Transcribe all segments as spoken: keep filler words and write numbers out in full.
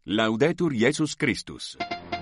Laudetur Jesus Christus.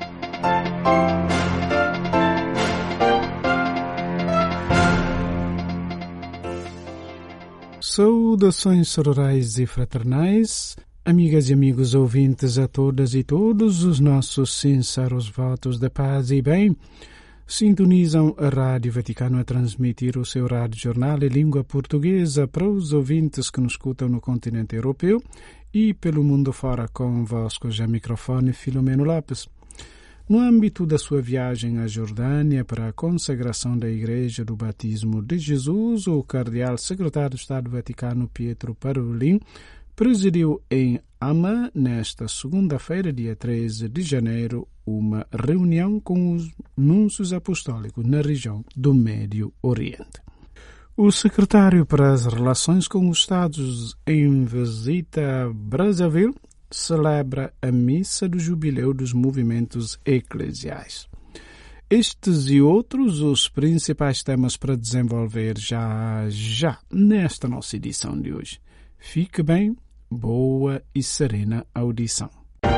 Saudações sororais e fraternais, amigas e amigos ouvintes, a todas e todos os nossos sinceros votos de paz e bem. Sintonizam a Rádio Vaticano a transmitir o seu rádio jornal em língua portuguesa para os ouvintes que nos escutam no continente europeu e pelo mundo fora. Convosco já microfone Filomeno Lopes. No âmbito da sua viagem à Jordânia para a consagração da Igreja do Batismo de Jesus, o cardeal secretário de Estado Vaticano Pietro Parolin presidiu em Amman, nesta segunda-feira, dia treze de janeiro, uma reunião com os núncios apostólicos na região do Médio Oriente. O secretário para as Relações com os Estados em visita a Brazzaville celebra a missa do jubileu dos movimentos eclesiais. Estes e outros os principais temas para desenvolver já já nesta nossa edição de hoje. Fique bem, boa e serena audição.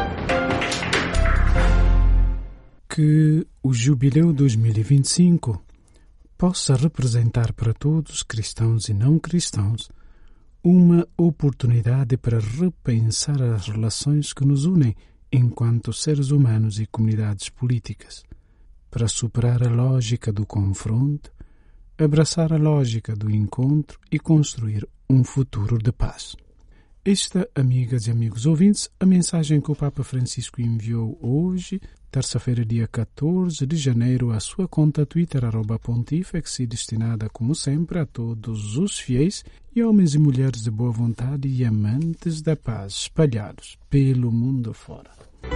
Que o Jubileu dois mil e vinte e cinco possa representar para todos, cristãos e não cristãos, uma oportunidade para repensar as relações que nos unem enquanto seres humanos e comunidades políticas, para superar a lógica do confronto, abraçar a lógica do encontro e construir um futuro de paz. Esta, amigas e amigos ouvintes, a mensagem que o Papa Francisco enviou hoje, terça-feira, dia catorze de janeiro, à sua conta Twitter, arroba pontifex, e destinada, como sempre, a todos os fiéis e homens e mulheres de boa vontade e amantes da paz espalhados pelo mundo fora.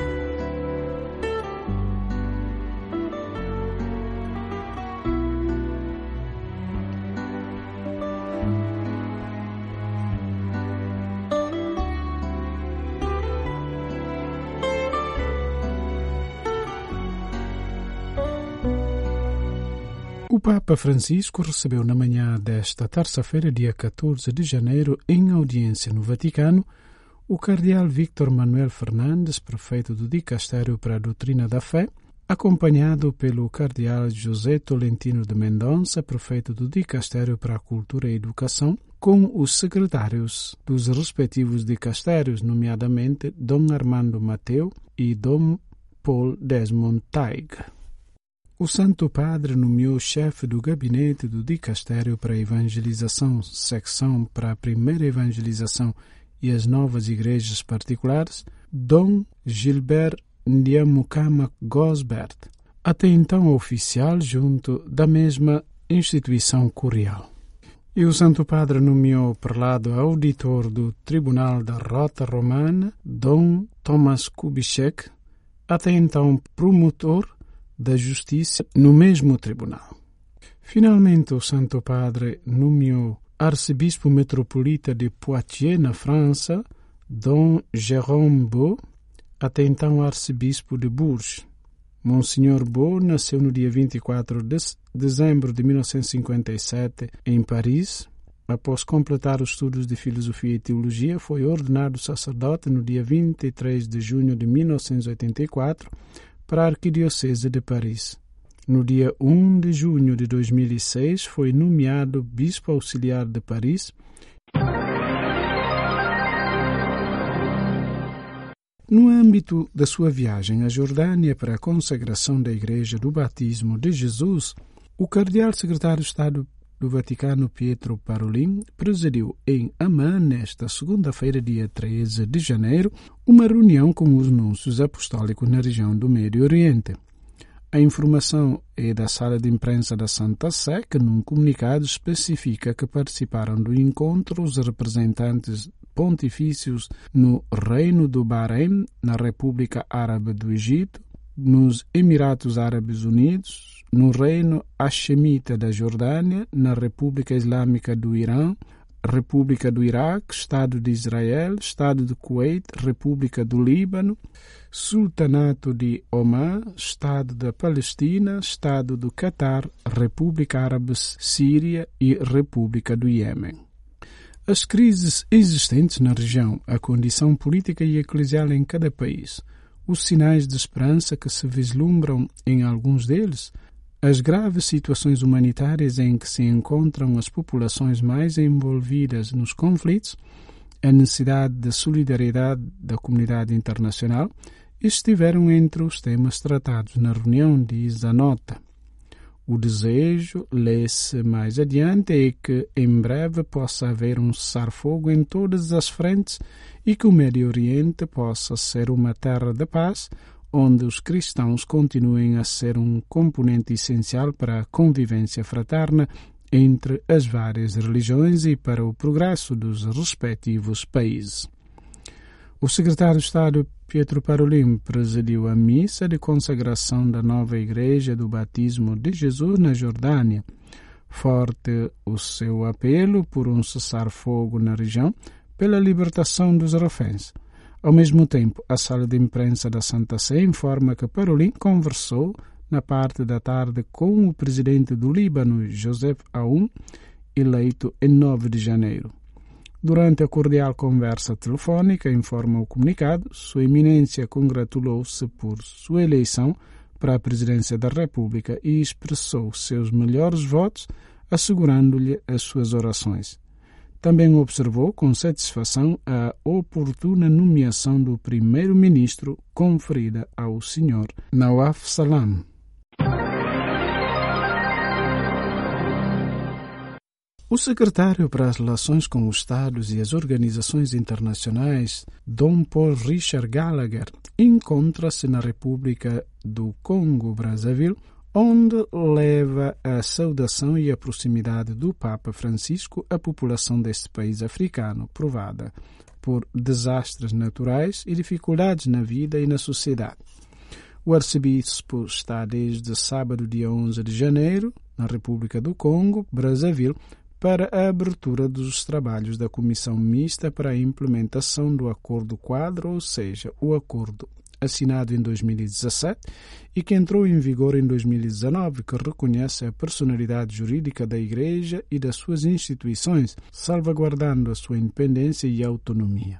O Papa Francisco recebeu na manhã desta terça-feira, dia catorze de janeiro, em audiência no Vaticano, o cardeal Víctor Manuel Fernandes, prefeito do Dicastério para a Doutrina da Fé, acompanhado pelo cardeal José Tolentino de Mendonça, prefeito do Dicastério para a Cultura e Educação, com os secretários dos respectivos dicastérios, nomeadamente Dom Armando Mateu e Dom Paul Desmond Taig. O Santo Padre nomeou chefe do gabinete do Dicastério para a Evangelização, secção para a primeira evangelização e as novas igrejas particulares, Dom Gilbert Ndiamukama Gosbert, até então oficial junto da mesma instituição curial. E o Santo Padre nomeou prelado auditor do Tribunal da Rota Romana, Dom Thomas Kubitschek, até então promotor da Justiça no mesmo tribunal. Finalmente, o Santo Padre nomeou arcebispo metropolita de Poitiers, na França, Dom Jérôme Beau, até então arcebispo de Bourges. Monsenhor Beau nasceu no dia vinte e quatro de dezembro de mil novecentos e cinquenta e sete em Paris. Após completar os estudos de filosofia e teologia, foi ordenado sacerdote no dia vinte e três de junho de mil novecentos e oitenta e quatro para a Arquidiocese de Paris. No dia um de junho de dois mil e seis, foi nomeado Bispo Auxiliar de Paris. No âmbito da sua viagem à Jordânia para a consagração da Igreja do Batismo de Jesus, o cardeal secretário de Estado do Vaticano Pietro Parolin presidiu em Amman, nesta segunda-feira, dia treze de janeiro, uma reunião com os núncios apostólicos na região do Médio Oriente. A informação é da sala de imprensa da Santa Sé, que num comunicado especifica que participaram do encontro os representantes pontifícios no Reino do Bahrein, na República Árabe do Egito, nos Emirados Árabes Unidos, no Reino Hashemita da Jordânia, na República Islâmica do Irã, República do Iraque, Estado de Israel, Estado de Kuwait, República do Líbano, Sultanato de Omã, Estado da Palestina, Estado do Catar, República Árabe Síria e República do Iêmen. As crises existentes na região, a condição política e eclesial em cada país, os sinais de esperança que se vislumbram em alguns deles, as graves situações humanitárias em que se encontram as populações mais envolvidas nos conflitos, a necessidade de solidariedade da comunidade internacional, estiveram entre os temas tratados na reunião, diz a nota. O desejo, lê-se mais adiante, é que em breve possa haver um cessar-fogo em todas as frentes e que o Médio Oriente possa ser uma terra de paz, onde os cristãos continuem a ser um componente essencial para a convivência fraterna entre as várias religiões e para o progresso dos respectivos países. O secretário de Estado Pietro Parolin presidiu a missa de consagração da nova Igreja do Batismo de Jesus na Jordânia. Forte o seu apelo por um cessar-fogo na região pela libertação dos reféns. Ao mesmo tempo, a sala de imprensa da Santa Sé informa que Parolin conversou na parte da tarde com o presidente do Líbano, Joseph Aoun, eleito em nove de janeiro. Durante a cordial conversa telefônica, informa o comunicado, Sua Eminência congratulou-se por sua eleição para a presidência da República e expressou seus melhores votos, assegurando-lhe as suas orações. Também observou com satisfação a oportuna nomeação do primeiro-ministro conferida ao senhor Nawaf Salam. O secretário para as Relações com os Estados e as Organizações Internacionais, Dom Paul Richard Gallagher, encontra-se na República do Congo-Brazzaville, onde leva a saudação e a proximidade do Papa Francisco à população deste país africano, provada por desastres naturais e dificuldades na vida e na sociedade. O arcebispo está desde sábado, dia onze de janeiro, na República do Congo, Brazzaville, para a abertura dos trabalhos da Comissão Mista para a implementação do Acordo Quadro, ou seja, o acordo assinado em dois mil e dezassete e que entrou em vigor em dois mil e dezenove, que reconhece a personalidade jurídica da Igreja e das suas instituições, salvaguardando a sua independência e autonomia.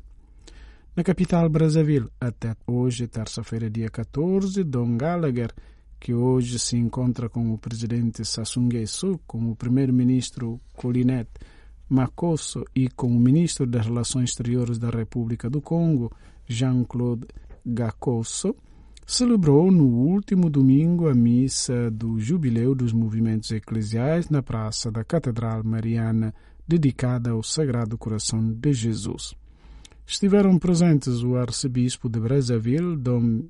Na capital Brazzaville, até hoje, terça-feira, dia catorze, Dom Gallagher, que hoje se encontra com o presidente Sassou Nguesso, com o primeiro-ministro Colinet Makosso e com o ministro das Relações Exteriores da República do Congo, Jean-Claude Gakosso, celebrou no último domingo a missa do Jubileu dos Movimentos Eclesiais na Praça da Catedral Mariana, dedicada ao Sagrado Coração de Jesus. Estiveram presentes o arcebispo de Brazzaville, Dom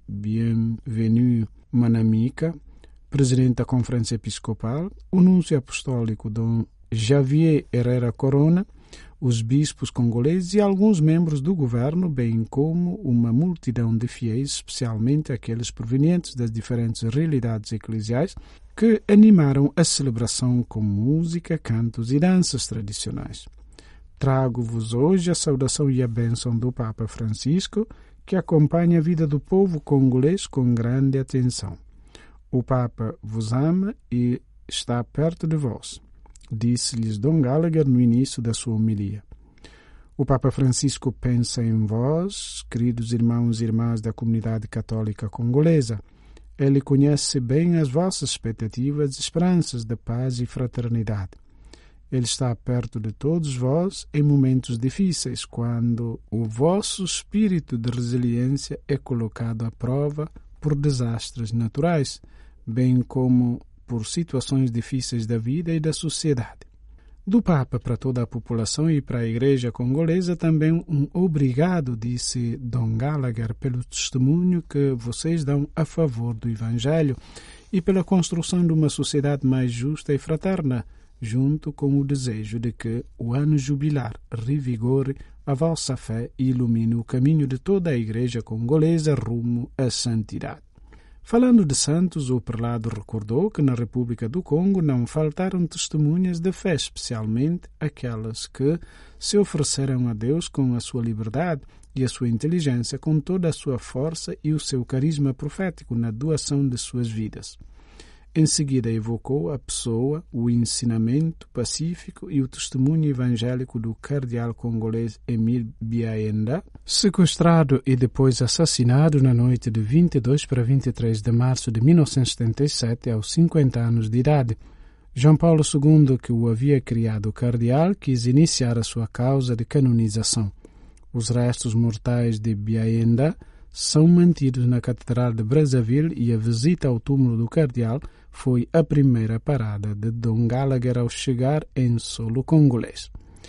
Bienvenu Manamika, presidente da Conferência Episcopal, o núncio apostólico Dom Javier Herrera Corona, os bispos congoleses e alguns membros do governo, bem como uma multidão de fiéis, especialmente aqueles provenientes das diferentes realidades eclesiais, que animaram a celebração com música, cantos e danças tradicionais. Trago-vos hoje a saudação e a bênção do Papa Francisco, que acompanha a vida do povo congolês com grande atenção. O Papa vos ama e está perto de vós, disse-lhes Dom Gallagher no início da sua homilia. O Papa Francisco pensa em vós, queridos irmãos e irmãs da comunidade católica congolesa. Ele conhece bem as vossas expectativas e esperanças de paz e fraternidade. Ele está perto de todos vós em momentos difíceis, quando o vosso espírito de resiliência é colocado à prova por desastres naturais, bem como por situações difíceis da vida e da sociedade. Do Papa para toda a população e para a Igreja congolesa também um obrigado, disse Dom Gallagher, pelo testemunho que vocês dão a favor do Evangelho e pela construção de uma sociedade mais justa e fraterna, junto com o desejo de que o ano jubilar revigore a vossa fé e ilumine o caminho de toda a Igreja congolesa rumo à santidade. Falando de santos, o prelado recordou que na República do Congo não faltaram testemunhas de fé, especialmente aquelas que se ofereceram a Deus com a sua liberdade e a sua inteligência, com toda a sua força e o seu carisma profético na doação de suas vidas. Em seguida, evocou a pessoa, o ensinamento pacífico e o testemunho evangélico do cardeal congolês Emile Biaenda, sequestrado e depois assassinado na noite de vinte e dois para vinte e três de março de mil novecentos e setenta e sete, aos cinquenta anos de idade. João Paulo segundo, que o havia criado cardeal, quis iniciar a sua causa de canonização. Os restos mortais de Biaenda são mantidos na Catedral de Brazzaville e a visita ao túmulo do cardeal foi a primeira parada de Dom Gallagher ao chegar em solo congolês.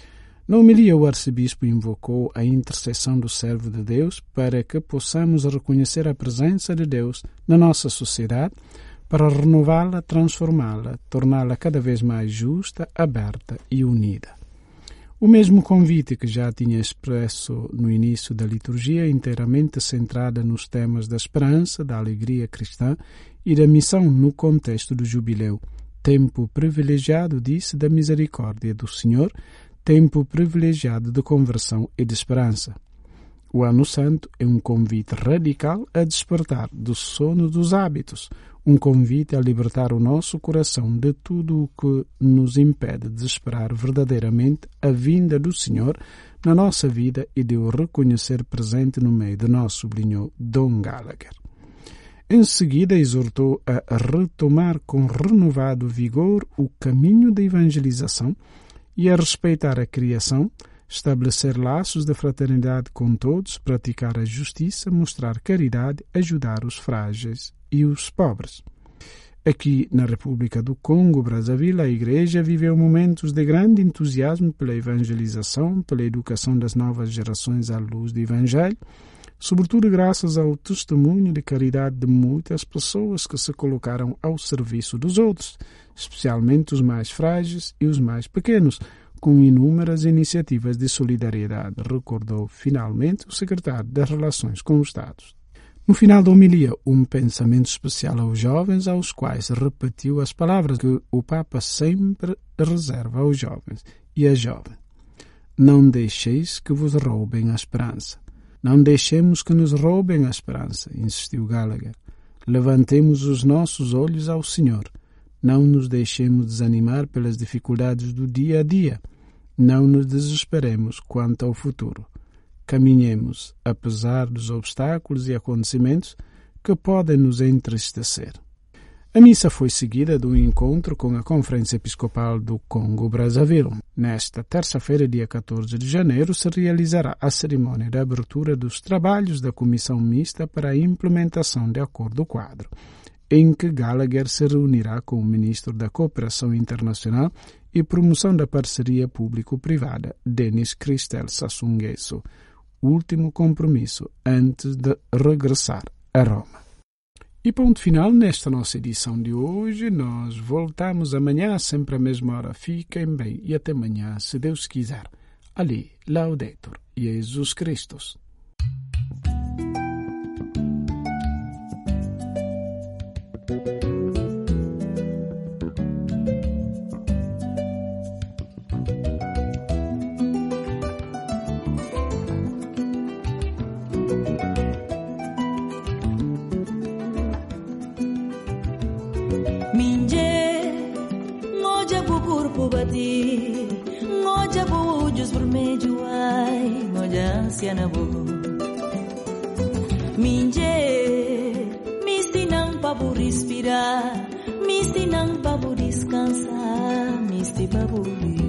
Na homilia, o arcebispo invocou a intercessão do servo de Deus para que possamos reconhecer a presença de Deus na nossa sociedade, para renová-la, transformá-la, torná-la cada vez mais justa, aberta e unida. O mesmo convite que já tinha expresso no início da liturgia, inteiramente centrada nos temas da esperança, da alegria cristã e da missão no contexto do jubileu. Tempo privilegiado, disse, da misericórdia do Senhor, tempo privilegiado de conversão e de esperança. O Ano Santo é um convite radical a despertar do sono dos hábitos, um convite a libertar o nosso coração de tudo o que nos impede de esperar verdadeiramente a vinda do Senhor na nossa vida e de o reconhecer presente no meio de nós, sublinhou Dom Gallagher. Em seguida, exortou a retomar com renovado vigor o caminho da evangelização e a respeitar a criação, estabelecer laços de fraternidade com todos, praticar a justiça, mostrar caridade, ajudar os frágeis e os pobres. Aqui na República do Congo, Brazzaville, a Igreja viveu momentos de grande entusiasmo pela evangelização, pela educação das novas gerações à luz do Evangelho, sobretudo graças ao testemunho de caridade de muitas pessoas que se colocaram ao serviço dos outros, especialmente os mais frágeis e os mais pequenos, com inúmeras iniciativas de solidariedade, recordou finalmente o secretário das Relações com os Estados. No final da homilia, um pensamento especial aos jovens, aos quais repetiu as palavras que o Papa sempre reserva aos jovens e às jovens. Não deixeis que vos roubem a esperança. Não deixemos que nos roubem a esperança, insistiu Gallagher. Levantemos os nossos olhos ao Senhor. Não nos deixemos desanimar pelas dificuldades do dia a dia. Não nos desesperemos quanto ao futuro. Caminhemos, apesar dos obstáculos e acontecimentos que podem nos entristecer. A missa foi seguida do encontro com a Conferência Episcopal do Congo-Brazzaville. Nesta terça-feira, dia catorze de janeiro, se realizará a cerimônia de abertura dos trabalhos da Comissão Mista para a implementação de Acordo Quadro, em que Gallagher se reunirá com o Ministro da Cooperação Internacional e Promoção da Parceria Público-Privada, Denis Christel Sassou Nguesso, último compromisso antes de regressar a Roma. E ponto final nesta nossa edição de hoje. Nós voltamos amanhã, sempre à mesma hora. Fiquem bem e até amanhã, se Deus quiser. Ali, Laudetur Jesus Christus. Ngoja bujus bermeju ai, ngoja ansiana bu. Minje, misti nang pabu respirar, misti nang pabu descansar, misti pabu